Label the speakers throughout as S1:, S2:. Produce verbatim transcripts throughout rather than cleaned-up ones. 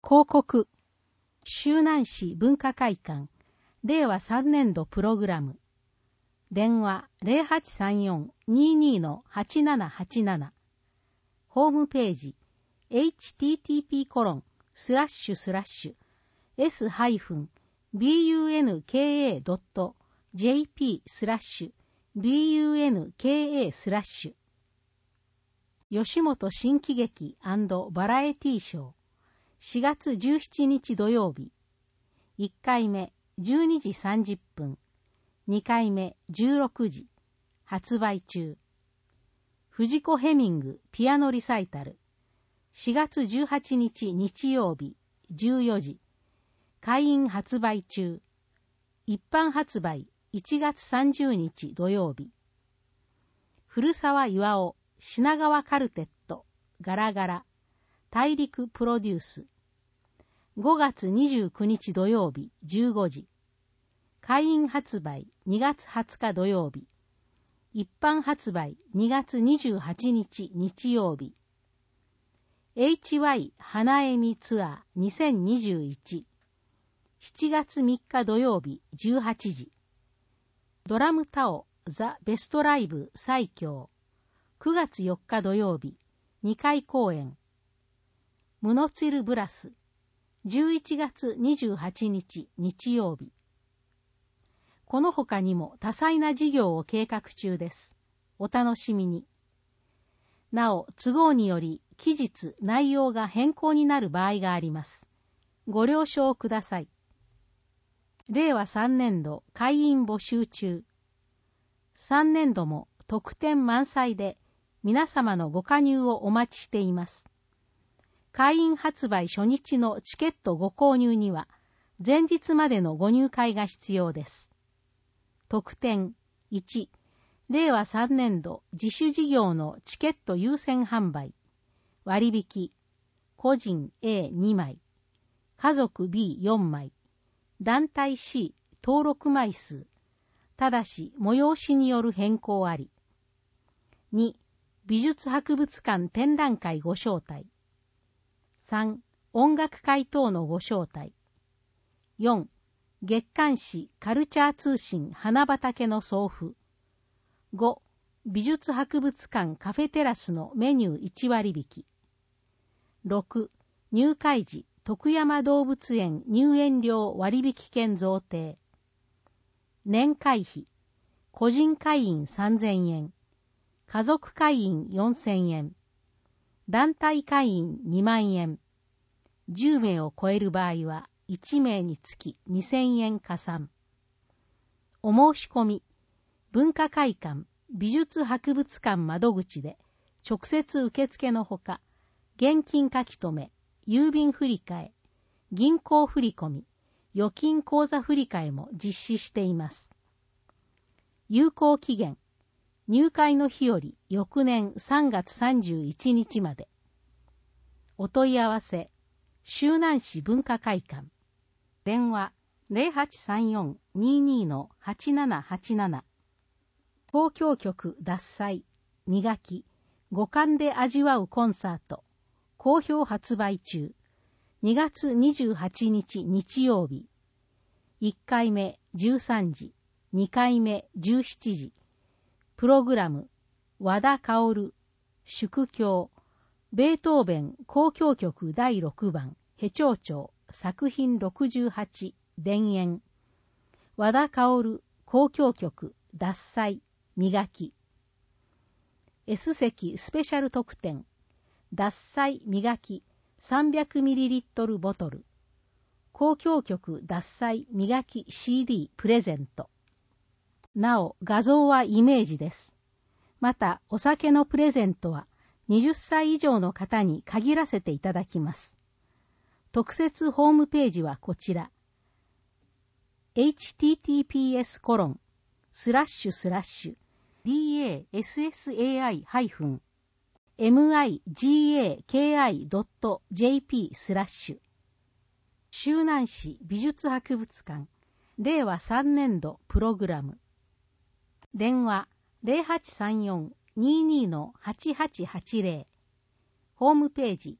S1: 広告。周南市文化会館。れいわさんねんどプログラム。電話 ゼロはちさんよん にーにー はちななはちなな。ホームページ エイチティーティーピーコロンスラッシュスラッシュエスハイフンビーユーエヌケーエードットジェーピースラッシュビーユーエヌケーエースラッシュ吉本新喜劇&バラエティショーしがつじゅうしちにち土曜日。いっかいめじゅうにじさんじゅっぷん、にかいめじゅうろくじ、発売中。藤子ヘミングピアノリサイタルしがつじゅうはちにち日曜日じゅうよじ、会員発売中。一般発売いちがつさんじゅうにち土曜日。古澤巌品川カルテットガラガラ大陸プロデュースごがつにじゅうくにち土曜日じゅうごじ、会員発売にがつはつか土曜日、一般発売にがつにじゅうはちにち日曜日。 エイチワイ 花恵美ツアーにせんにじゅういちしちがつみっか土曜日じゅうはちじ、ドラムタオザ・ベストライブ最強くがつよっか土曜日にかい公演。ムノツィルブラスじゅういちがつにじゅうはちにち日曜日。この他にも多彩な事業を計画中です。お楽しみに。なお、都合により期日内容が変更になる場合があります。ご了承ください。れいわさんねんど会員募集中。さんねんども特典満載で皆様のご加入をお待ちしています。会員発売初日のチケットご購入には前日までのご入会が必要です。特典いち、れいわさんねんど自主事業のチケット優先販売。割引、個人 エーにまい、家族 ビーよんまい、団体 シー 登録枚数。ただし催しによる変更あり。に、美術博物館展覧会ご招待。さん、音楽会等のご招待。よん、月刊誌カルチャー通信花畑の送付。ご、美術博物館カフェテラスのメニューいちわりびき。ろく、入会時徳山動物園入園料割引券贈呈。年会費、個人会員さんぜんえん、家族会員よんせんえん、団体会員にまんえん、じゅうめいを超える場合はいちめいにつきにせんえん加算。お申し込み、文化会館美術博物館窓口で直接受付のほか、現金書き留め、郵便振替、銀行振込、預金口座振替も実施しています。有効期限、入会の日より翌年さんがつさんじゅういちにちまで。お問い合わせ、周南市文化会館。電話 ゼロはちさんよん にーにー はちななはちなな。交響曲獺祭、磨き、五感で味わうコンサート。好評発売中。にがつにじゅうはちにち日曜日。いっかいめじゅうさんじ、にかいめじゅうしちじ。プログラム、和田薫、祝教、ベートーベン交響曲だいろくばん、ヘ長調、作品ろくじゅうはち、田園。和田薫、交響曲、獺祭、磨き。S 席スペシャル特典、獺祭磨き さんびゃくミリリットル ボトル。交響曲獺祭磨き シーディー プレゼント。なお、画像はイメージです。また、お酒のプレゼントははたち以上の方に限らせていただきます。特設ホームページはこちら。エイチティーティーピーエスコロンスラッシュスラッシュ ディーエーエスエスエーアイ ハイフン エムアイジーエーケーアイ ドット ジェーピー スラッシュ周南市美術博物館れいわさんねんどプログラム。電話 ゼロはちさんよん にーにー はちはちはちゼロ。ホームページ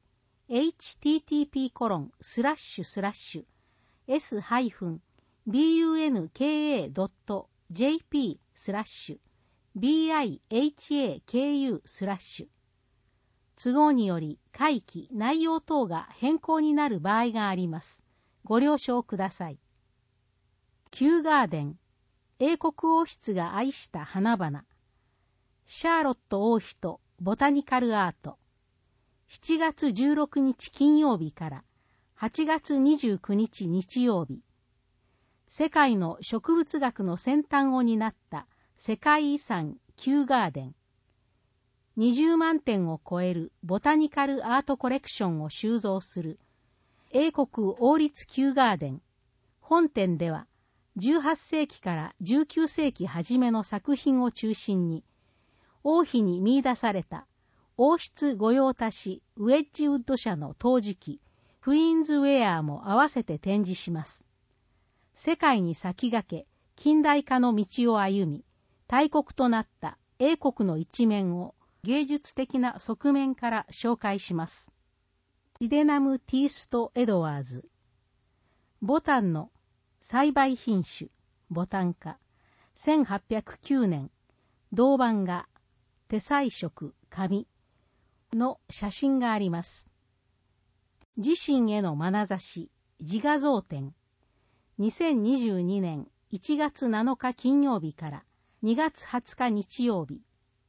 S1: エイチティーティーピーコロンスラッシュスラッシュエスハイフンビーユーエヌケーエードットジェーピースラッシュビーアイエイチエーケーユースラッシュ都合により会期内容等が変更になる場合があります。ご了承ください。キューガーデン、英国王室が愛した花々、シャーロット王妃とボタニカルアート、しちがつじゅうろくにち金曜日からはちがつにじゅうくにち日曜日、世界の植物学の先端を担った世界遺産キューガーデン、にじゅうまんてんを超えるボタニカルアートコレクションを収蔵する英国王立キューガーデン。本展ではじゅうはっせいきからじゅうきゅうせいき初めの作品を中心に、王妃に見出された王室御用達ウェッジウッド社の陶磁器クイーンズウェアも合わせて展示します。世界に先駆け近代化の道を歩み、大国となった英国の一面を芸術的な側面から紹介します。シデナム・ティースト・エドワーズ。ボタンの栽培品種、ボタン科、せんはっぴゃくきゅうねん、銅版画、手彩色、紙の写真があります。自身への眼差し、自画像展。にせんにじゅうにねんいちがつなのか金曜日からにがつはつか日曜日。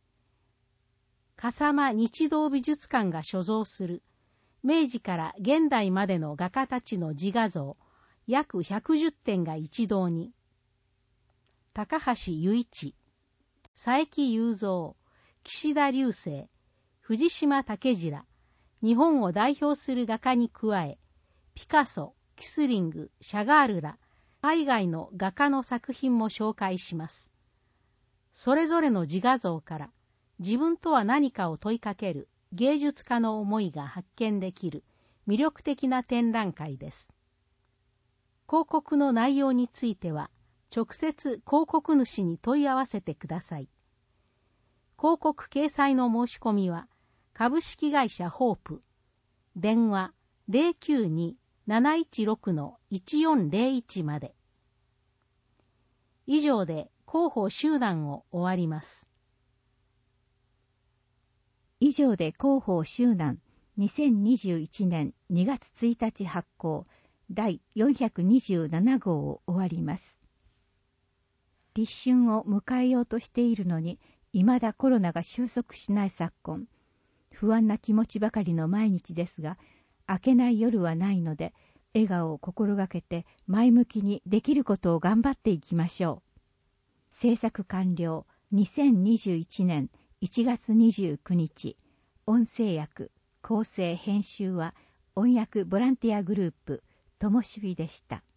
S1: 笠間日動美術館が所蔵する明治から現代までの画家たちの自画像約ひゃくじゅってんが一堂に。高橋由一、佐伯雄三、岸田流星、藤島武次、日本を代表する画家に加え、ピカソ、キスリング、シャガールら海外の画家の作品も紹介します。それぞれの自画像から自分とは何かを問いかける芸術家の思いが発見できる魅力的な展覧会です。広告の内容については、直接広告主に問い合わせてください。広告掲載の申し込みは、株式会社ホープ、電話 ゼロきゅうに なないちろく いちよんゼロいち まで。以上で広報集団を終わります。
S2: 以上で広報集団にせんにじゅういちねんにがつついたち発行第よんひゃくにじゅうななごうを終わります。立春を迎えようとしているのに、未だコロナが収束しない昨今、不安な気持ちばかりの毎日ですが、明けない夜はないので、笑顔を心がけて前向きにできることを頑張っていきましょう。制作完了にせんにじゅういちねんいちがつにじゅうくにち、音声訳、構成編集は音訳ボランティアグループともしびでした。